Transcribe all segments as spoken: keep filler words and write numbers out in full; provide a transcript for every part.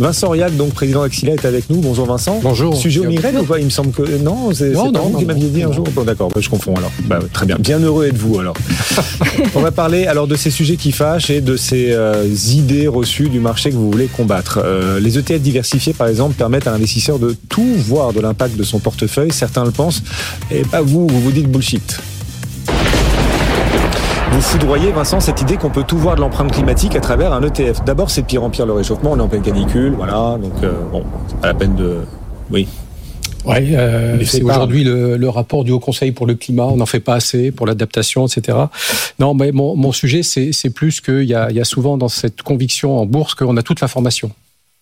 Vincent Aurillac, donc président d'Axilia, est avec nous. Bonjour Vincent. Bonjour. Sujet aux migraines ou pas? Il me semble que non, c'est, non, c'est non, pas vous non, qui m'aviez dit non. un jour. Bon, d'accord, bah, je confonds alors. Bah, très bien. Bien heureux êtes-vous alors. On va parler alors de ces sujets qui fâchent et de ces euh, idées reçues du marché que vous voulez combattre. Euh, les E T F diversifiés, par exemple, permettent à l'investisseur de tout voir de l'impact de son portefeuille. Certains le pensent, et pas vous. Vous vous dites bullshit. Vous foudroyez, Vincent, cette idée qu'on peut tout voir de l'empreinte climatique à travers un E T F. D'abord, c'est de pire en pire le réchauffement. On est en pleine canicule, voilà. Donc, euh, bon, c'est pas la peine de... Oui. Ouais, euh, c'est pas... aujourd'hui le, le rapport du Haut Conseil pour le climat. On n'en fait pas assez pour l'adaptation, et cetera. Non, mais mon, mon sujet, c'est, c'est plus qu'il y a, il y a souvent dans cette conviction en bourse qu'on a toute l'information.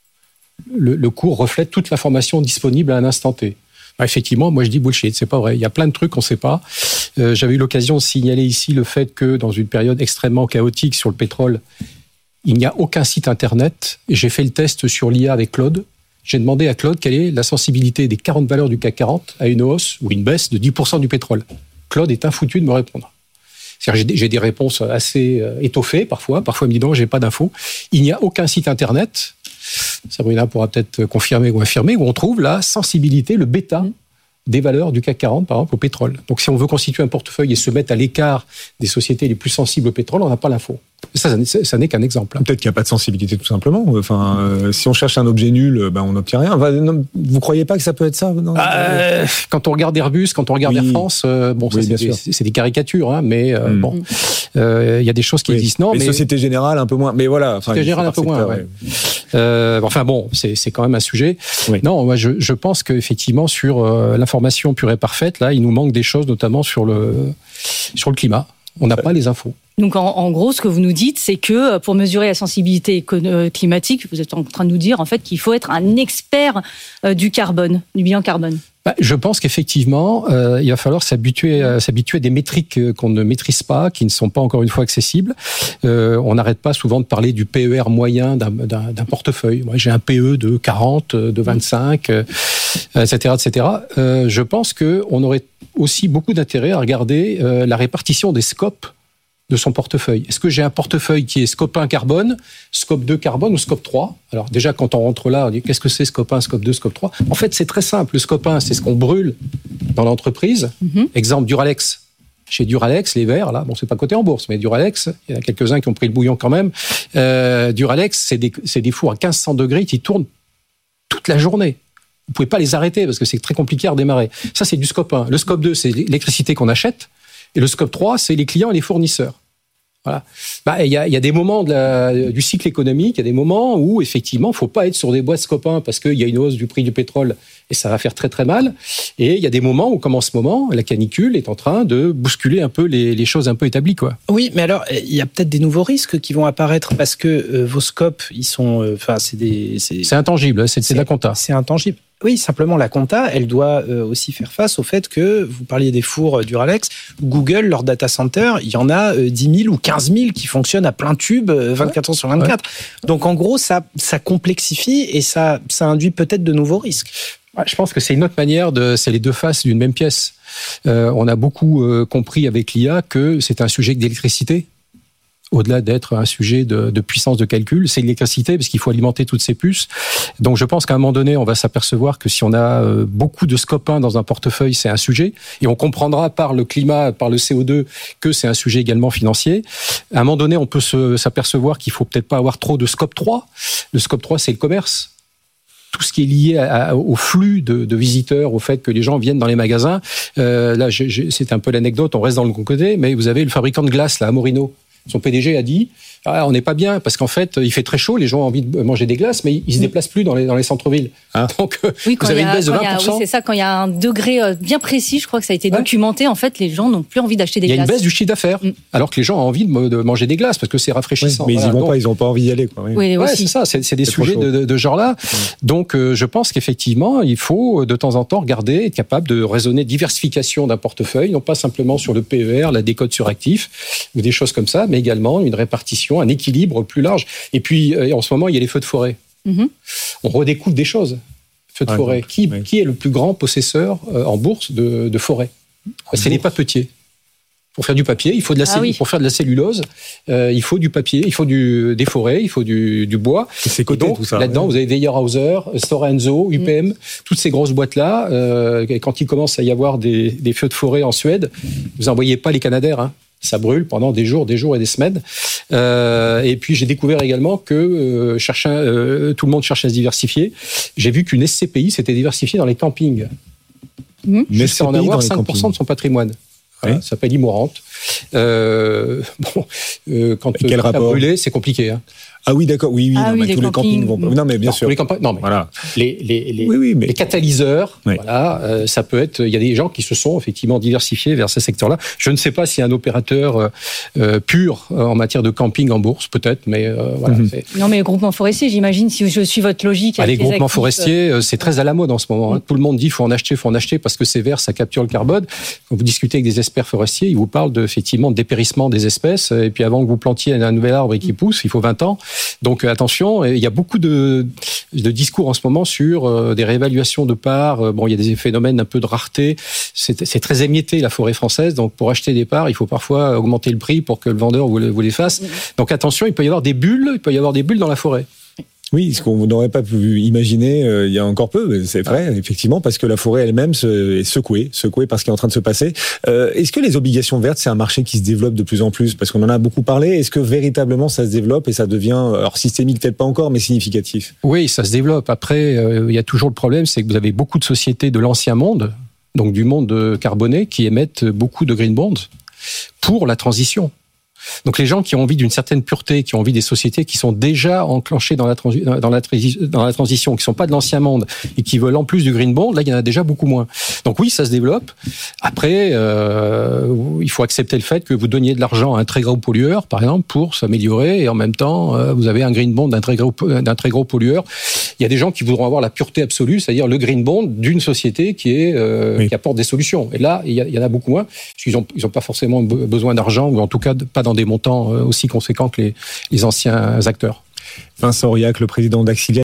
Le, le cours reflète toute l'information disponible à un instant T. Bah, effectivement, moi je dis bullshit, c'est pas vrai. Il y a plein de trucs qu'on ne sait pas. Euh, j'avais eu l'occasion de signaler ici le fait que dans une période extrêmement chaotique sur le pétrole, il n'y a aucun site internet. Et j'ai fait le test sur l'I A avec Claude. J'ai demandé à Claude quelle est la sensibilité des quarante valeurs du C A C quarante à une hausse ou une baisse de dix pour cent du pétrole. Claude est infoutu de me répondre. C'est-à-dire, j'ai, des, j'ai des réponses assez euh, étoffées parfois. Parfois, il me dit non, j'ai pas d'infos. Il n'y a aucun site internet. Sabrina pourra peut-être confirmer ou infirmer, où on trouve la sensibilité, le bêta des valeurs du C A C quarante, par exemple, au pétrole. Donc, si on veut constituer un portefeuille et se mettre à l'écart des sociétés les plus sensibles au pétrole, on n'a pas l'info. Ça, ça, ça n'est qu'un exemple. Peut-être qu'il n'y a pas de sensibilité, tout simplement. Enfin, euh, si on cherche un objet nul, ben, on n'obtient rien. Enfin, non, vous ne croyez pas que ça peut être ça? Non, euh, quand on regarde Airbus, quand on regarde oui. Air France, euh, bon, oui, ça, c'est, des, c'est des caricatures, hein, mais euh, mm. bon, il euh, y a des choses qui oui. existent. Non, mais, mais Société Générale, un peu moins. Mais voilà. Enfin, Société Générale, un peu moins, ouais. Euh, enfin bon, c'est, c'est quand même un sujet. Oui. Non, moi, je, je pense qu'effectivement, sur euh, l'information pure et parfaite, là, il nous manque des choses, notamment sur le, sur le climat. On n'a pas les infos. Donc, en, en gros, ce que vous nous dites, c'est que pour mesurer la sensibilité climatique, vous êtes en train de nous dire en fait qu'il faut être un expert euh, du carbone, du bilan carbone. Bah, je pense qu'effectivement, euh, il va falloir s'habituer, euh, s'habituer à des métriques euh, qu'on ne maîtrise pas, qui ne sont pas encore une fois accessibles. Euh, on n'arrête pas souvent de parler du P E R moyen d'un, d'un, d'un portefeuille. Moi, j'ai un P E de quarante, de vingt-cinq, euh, et cetera, et cetera. Euh, je pense qu'on aurait aussi beaucoup d'intérêt à regarder euh, la répartition des scopes de son portefeuille. Est-ce que j'ai un portefeuille qui est scope un carbone, scope deux carbone ou scope trois? Alors déjà, quand on rentre là, on dit qu'est-ce que c'est scope un, scope deux, scope trois? En fait, c'est très simple. Le scope un, c'est ce qu'on brûle dans l'entreprise. Mm-hmm. Exemple, Duralex. Chez Duralex, les verres, là, bon, c'est pas coté en bourse, mais Duralex, il y en a quelques-uns qui ont pris le bouillon quand même. Euh, Duralex, c'est des, c'est des fours à quinze cents degrés qui tournent toute la journée. Vous pouvez pas les arrêter parce que c'est très compliqué à redémarrer. Ça, c'est du scope un. Le scope deux, c'est l'électricité qu'on achète. Et le scope trois, c'est les clients et les fournisseurs. Voilà. Bah, il y a, il y a des moments de la, du cycle économique, il y a des moments où, effectivement, il ne faut pas être sur des boîtes scope un parce qu'il y a une hausse du prix du pétrole et ça va faire très très mal. Et il y a des moments où, comme en ce moment, la canicule est en train de bousculer un peu les, les choses un peu établies, quoi. Oui, mais alors, il y a peut-être des nouveaux risques qui vont apparaître parce que euh, vos scopes, ils sont, enfin, euh, c'est des, c'est, c'est intangible, c'est, c'est, c'est de la compta. C'est intangible. Oui, simplement la compta, elle doit euh, aussi faire face au fait que, vous parliez des fours Duralex, Google, leur data center, il y en a euh, dix mille ou quinze mille qui fonctionnent à plein tube euh, vingt-quatre heures sur vingt-quatre. Ouais. Donc en gros, ça, ça complexifie et ça, ça induit peut-être de nouveaux risques. Ouais, je pense que c'est une autre manière de, c'est les deux faces d'une même pièce. Euh, on a beaucoup euh, compris avec l'I A que c'est un sujet d'électricité. Au-delà d'être un sujet de, de puissance de calcul, c'est l'électricité parce qu'il faut alimenter toutes ces puces. Donc je pense qu'à un moment donné, on va s'apercevoir que si on a euh, beaucoup de scope un dans un portefeuille, c'est un sujet. Et on comprendra par le climat, par le C O deux, que c'est un sujet également financier. À un moment donné, on peut se, s'apercevoir qu'il faut peut-être pas avoir trop de scope trois. Le scope trois, c'est le commerce. Tout ce qui est lié à, à, au flux de, de visiteurs, au fait que les gens viennent dans les magasins. Euh, là, je, je, c'est un peu l'anecdote, on reste dans le bon côté, mais vous avez le fabricant de glace, là, à Morino. Son P D G a dit ah, on n'est pas bien parce qu'en fait il fait très chaud, les gens ont envie de manger des glaces, mais ils se déplacent plus dans les dans les centres-villes. Ah. Donc oui, vous avez a, une baisse de vingt pour cent. A, oui, c'est ça. Quand il y a un degré bien précis, je crois que ça a été ouais. documenté. En fait, les gens n'ont plus envie d'acheter des glaces. Il y a glaces. Une baisse du chiffre d'affaires, mm. alors que les gens ont envie de, de manger des glaces parce que c'est rafraîchissant. Oui, mais voilà. ils y vont Donc, pas, ils ont pas envie d'y aller, quoi. Oui, oui ouais, c'est ça. C'est, c'est des c'est sujets de, de, de genre là. Mm. Donc, euh, je pense qu'effectivement, il faut de temps en temps regarder, être capable de raisonner diversification d'un portefeuille, non pas simplement sur le P E R, la décote sur actifs ou des choses comme ça, mais également une répartition, un équilibre plus large. Et puis, euh, en ce moment, il y a les feux de forêt. Mm-hmm. On redécouvre des choses. Feux de ah, forêt. Qui, oui. qui est le plus grand possesseur euh, en bourse de, de forêt? C'est les papetiers. Pour faire du papier, il faut de la Ah cellu- oui. pour faire de la cellulose, euh, il faut du papier, il faut du, des forêts, il faut du, du bois. Et c'est coté, Et donc, tout ça. là-dedans, ouais. vous avez Weyerhaeuser, Stora Enso, U P M, mm. toutes ces grosses boîtes-là. Euh, quand il commence à y avoir des, des feux de forêt en Suède, vous n'envoyez pas les Canadaires, hein. Ça brûle pendant des jours, des jours et des semaines. Euh, et puis j'ai découvert également que euh, cherchant, euh, tout le monde cherche à se diversifier. J'ai vu qu'une S C P I s'était diversifiée dans les campings. Mmh. Jusqu'à en avoir cinq pour cent campings. de son patrimoine. Voilà, Oui. ça s'appelle Immorante. Euh, bon, euh, quand Et quel euh, rapport brûler, c'est compliqué. Hein. Ah oui, d'accord. Oui, oui. Ah non, oui, mais les tous les campings campings. vont. Non, mais bien Non, sûr. pour les campagnes, non, mais Voilà. les, les, les, Oui, oui, mais les catalyseurs, Oui. voilà, euh, ça peut être. Il y a des gens qui se sont effectivement diversifiés vers ce secteur-là. Je ne sais pas s'il y a un opérateur euh, euh, pur euh, en matière de camping en bourse, peut-être, mais euh, voilà. Mhm. c'est- Non, mais les groupements forestiers, j'imagine, si je suis votre logique. Ah, les avec groupements actifs, forestiers, euh, c'est très à la mode en ce moment. Hein. Tout le monde dit faut en acheter, faut en acheter parce que c'est vert, ça capture le carbone. Quand vous discutez avec des experts forestiers, ils vous parlent de, effectivement de dépérissement des espèces. Et puis avant que vous plantiez un nouvel arbre et qu'il pousse, il faut vingt ans. Donc euh, attention, il y a beaucoup de, de discours en ce moment sur euh, des réévaluations de parts. Euh, bon, il y a des phénomènes un peu de rareté. C'est, c'est très émietté la forêt française. Donc pour acheter des parts, il faut parfois augmenter le prix pour que le vendeur vous, le- vous les fasse. Donc attention, il peut y avoir des bulles. Il peut y avoir des bulles dans la forêt. oui, ce qu'on n'aurait pas pu imaginer euh, il y a encore peu, mais c'est vrai, effectivement, parce que la forêt elle-même se, est secouée, secouée par ce qui est en train de se passer. Euh, est-ce que les obligations vertes, c'est un marché qui se développe de plus en plus? Parce qu'on en a beaucoup parlé. Est-ce que véritablement ça se développe et ça devient, alors systémique peut-être pas encore, mais significatif? Oui, ça se développe. Après, euh, il y a toujours le problème, c'est que vous avez beaucoup de sociétés de l'ancien monde, donc du monde carboné, qui émettent beaucoup de green bonds pour la transition. Donc les gens qui ont envie d'une certaine pureté, qui ont envie des sociétés qui sont déjà enclenchées dans la, transi- dans la, transi- dans la transition, qui sont pas de l'ancien monde et qui veulent en plus du green bond, là il y en a déjà beaucoup moins. Donc oui, ça se développe. Après, euh, il faut accepter le fait que vous donniez de l'argent à un très gros pollueur, par exemple, pour s'améliorer, et en même temps, euh, vous avez un green bond d'un très gros d'un très gros pollueur. Il y a des gens qui voudront avoir la pureté absolue, c'est-à-dire le green bond d'une société qui est euh, oui. qui apporte des solutions. Et là, il y, a, il y en a beaucoup moins, parce qu'ils ont ils ont pas forcément besoin d'argent, ou en tout cas pas dans des montants aussi conséquents que les, les anciens acteurs. Vincent Aurillac, le président d'Axilia.